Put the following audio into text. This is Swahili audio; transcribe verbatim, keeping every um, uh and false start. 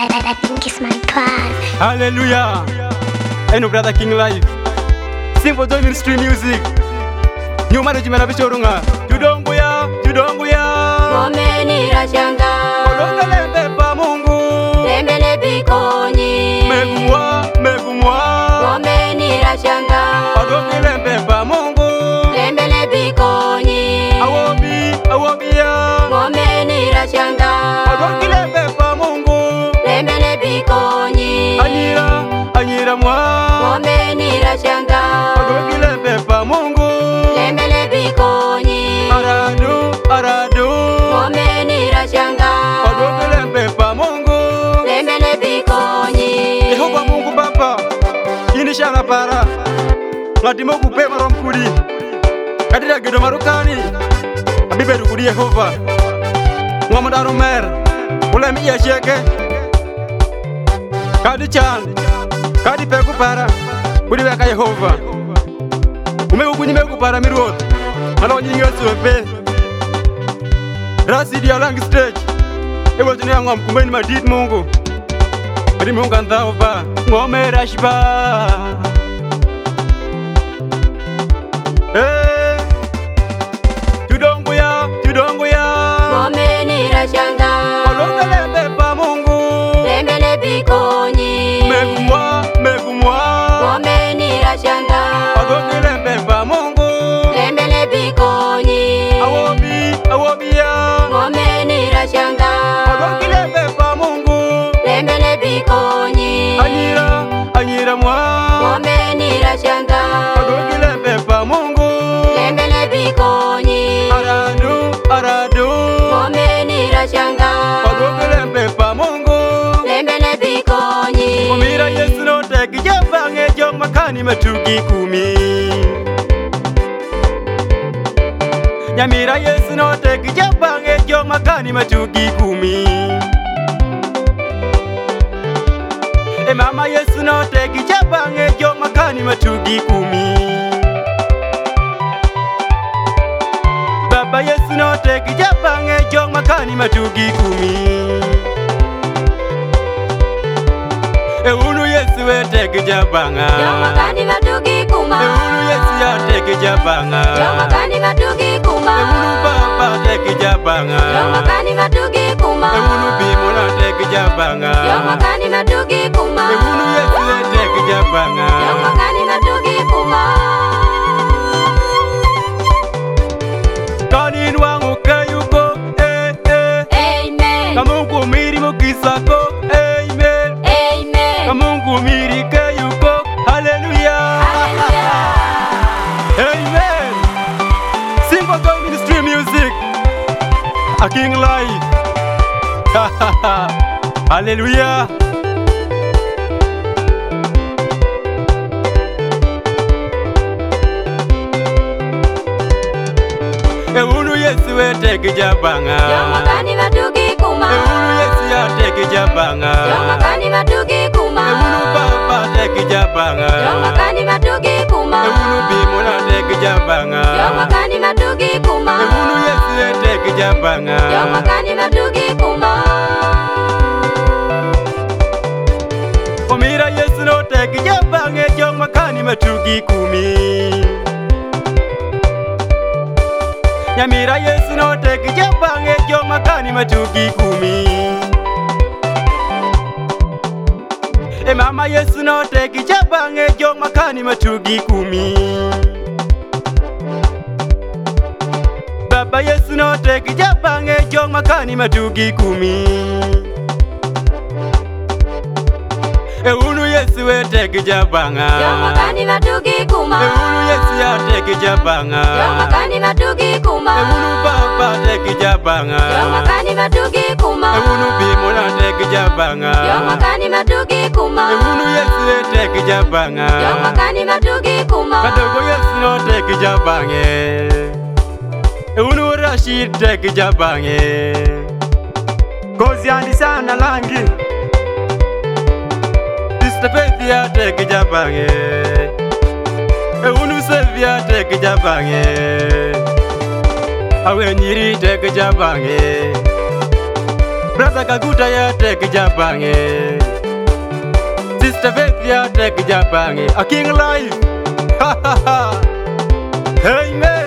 I think it's my plan. Hallelujah. Eno brother King Live. Sing for Joy Ministry Music. New marriage marabishorunga. Judongo ya, judongo ya. Momeni rashanga. Olonga lembe pa Mungu. Lembele bikoni. Megumwa, megumwa. Momeni rashanga. Olonga lembe pa Mungu. Lembele bikoni. Awobi, awobi ya. Momeni rashanga. Olonga lembe pa Mungu. Lembele bikoni. Anyira, anyira mwa. Momeni rashanga. Olonga lembe pa Mungu. Lembele bikoni. Aradu, aradu. Momeni rashanga. Olonga lembe pa Mungu. Lembele bikoni. Yehova Mungu Baba, inishana para ngatimo kupe marom kudi kadira gedo marukani abibe kudi Yehova ngomodaro mer ule mi ya sheke kadi chan kadi pe kupara kudi weka Yehova ume ukuni me kupara mirot malo nyingi wepe rasi dia lang stage ewo tuni ngom kumbeni madit Mungu Ri Mungu andava ngome rashba Eh Tudongo ya tudongo ya Momeni rashanga. Olonga lembe pa Mungu Lembele bikoni. Megumwa megumwa Momeni rashanga. Olonga lembe pa Mungu Lembele bikoni. Awobi awobi ya Momeni rashanga. Olonga lembe pa Mungu Lembele bikoni. Anyira anyira mwa Momeni rashanga. Olonga lembe pa Mungu Lembele bikoni. Aradu aradu Momeni rashanga. Olonga lembe pa Mungu Lembele bikoni. Kumira Yesu no teki jabange jong makani matugi kumi Nyamira Yesu no teki jabange jong makani matugi kumi E mama Yesu no teki jabange jong makani matugi kumi Baba Yesu no teki jabange jong makani matugi kumi E unu Yesu we teki jabanga Jomakani matugi kuma. E unu Yesu ya teki jabanga Jomakani matugi kuma. E unu Baba teki jabanga Jomakani matugi kuma. E unu Bimona teki jabanga Jomakani matugi kuma. E unu Yesu we teki jabanga Jomakani matugi kuma. Kani nwangu kayuko eh eh Amen. Kamungu miri mukisako amen Amen. Kamungu miri kayuko hallelujah Hallelujah. Amen. Sing for Joy Ministry Music. A King Live. Hallelujah. E unu Yesu we teki jabanga. Jomakani matugi kuma. E unu Yesu ya teki jabanga. Jomakani matugi kuma. E unu Baba teki jabanga. Jomakani matugi kuma. E unu Bimona teki jabanga. Jomakani matugi kuma. E unu Yesu we teki jabanga. Jomakani matugi kuma. Omira Yesu no teki jabange jong makani matugi kumi Nyamira Yesu no teki jabange jong makani matugi kumi E mama Yesu no teki jabange jong makani matugi kumi Baba Yesu no teki jabange jong makani matugi kumi E unu Yesu we teki jabanga Jomakani matugi kuma. E unu Yesu ya teki jabanga Jomakani matugi kuma. E unu Baba teki jabanga Jomakani matugi kuma. E unu Bimona teki jabanga Jomakani matugi kuma. E unu Yesu we teki jabanga Jomakani matugi kuma. Kadogo Yesu no teki jabange E unu Rashid teki jabange Kozi andi sana langi Faith ya teki jabange E unu sevi ya teki jabange Awe nyiri teki jabange Brother Kaguta ya tek japange, Sister Faith ya tek japange. A king life. Ha ha ha. Amen.